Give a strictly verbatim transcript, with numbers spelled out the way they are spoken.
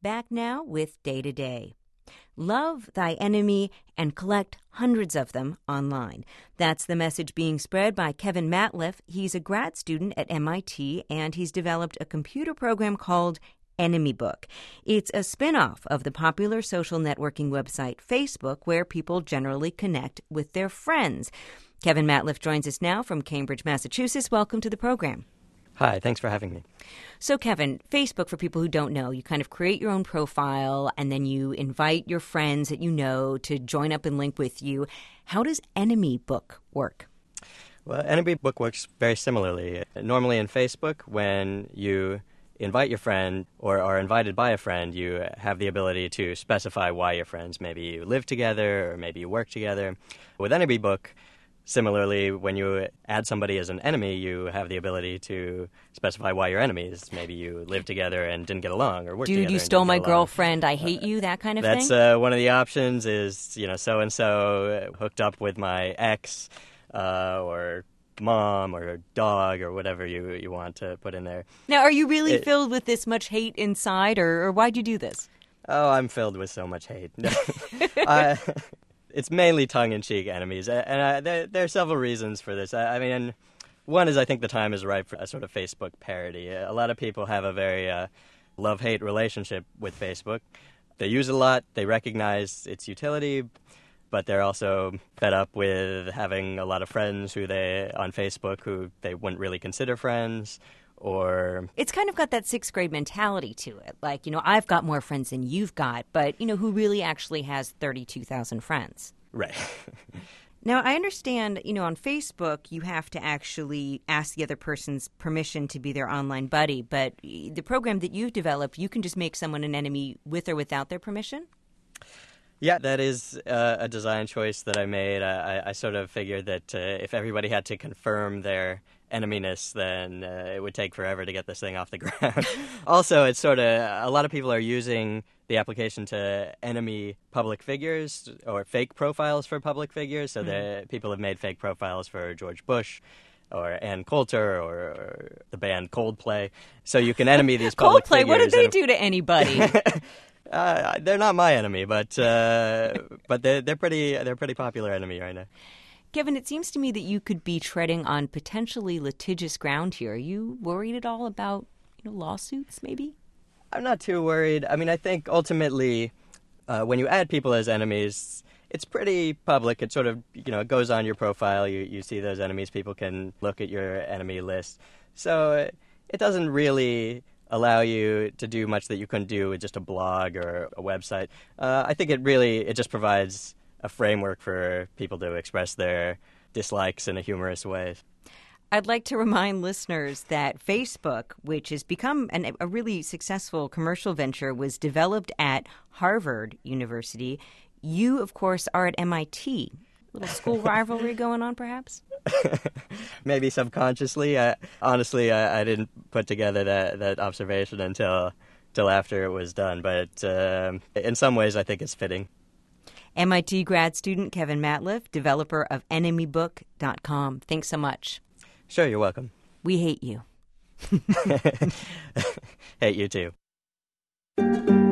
Back now with Day to Day. Love thy enemy and collect hundreds of them online. That's the message being spread by Kevin Matliff. He's a grad student at M I T, and he's developed a computer program called Enemy Book. It's a spin-off of the popular social networking website Facebook, where people generally connect with their friends. Kevin Matliff joins us now from Cambridge, Massachusetts. Welcome to the program. Hi, thanks for having me. So, Kevin, Facebook, for people who don't know, you kind of create your own profile and then you invite your friends that you know to join up and link with you. How does Enemy Book work? Well, Enemy Book works very similarly. Normally in Facebook, when you invite your friend or are invited by a friend, you have the ability to specify why you're friends. Maybe you live together or maybe you work together. With Enemy Book, similarly, when you add somebody as an enemy, you have the ability to specify why you're enemies. Maybe you live together and didn't get along, or work Dude, together. Dude, you and stole didn't my get along. girlfriend, I hate you, that kind of That's, thing? That's uh, one of the options is, you know, so-and-so hooked up with my ex, uh, or mom, or dog, or whatever you, you want to put in there. Now, are you really it, filled with this much hate inside, or, or why'd you do this? Oh, I'm filled with so much hate. uh, It's mainly tongue-in-cheek enemies, and uh, there, there are several reasons for this. I, I mean, one is I think the time is ripe for a sort of Facebook parody. A lot of people have a very uh, love-hate relationship with Facebook. They use it a lot, they recognize its utility, but they're also fed up with having a lot of friends who they on Facebook who they wouldn't really consider friends. Or it's kind of got that sixth grade mentality to it. Like, you know, I've got more friends than you've got, but, you know, who really actually has thirty-two thousand friends? Right. Now, I understand, you know, on Facebook, you have to actually ask the other person's permission to be their online buddy. But the program that you've developed, you can just make someone an enemy with or without their permission? Yeah, that is uh, a design choice that I made. I, I sort of figured that uh, if everybody had to confirm their eneminess, then uh, it would take forever to get this thing off the ground. Also, it's sort of, a lot of people are using the application to enemy public figures or fake profiles for public figures. So mm-hmm. the people have made fake profiles for George Bush or Ann Coulter or, or the band Coldplay. So you can enemy these public Coldplay, figures. what did they do to anybody? Uh, they're not my enemy, but uh, but they're they're pretty they're pretty popular enemy right now. Kevin, it seems to me that you could be treading on potentially litigious ground here. Are you worried at all about, you know, lawsuits? Maybe. I'm not too worried. I mean, I think ultimately, uh, when you add people as enemies, it's pretty public. It sort of, you know, it goes on your profile. You you see those enemies. People can look at your enemy list. So it doesn't really allow you to do much that you couldn't do with just a blog or a website. Uh, I think it really, it just provides a framework for people to express their dislikes in a humorous way. I'd like to remind listeners that Facebook, which has become an, a really successful commercial venture, was developed at Harvard University. You, of course, are at M I T. Little school rivalry going on, perhaps? Maybe subconsciously. I, honestly, I, I didn't put together that, that observation until, until after it was done. But uh, in some ways, I think it's fitting. M I T grad student Kevin Matliff, developer of enemy book dot com. Thanks so much. Sure, you're welcome. We hate you. Hate you too.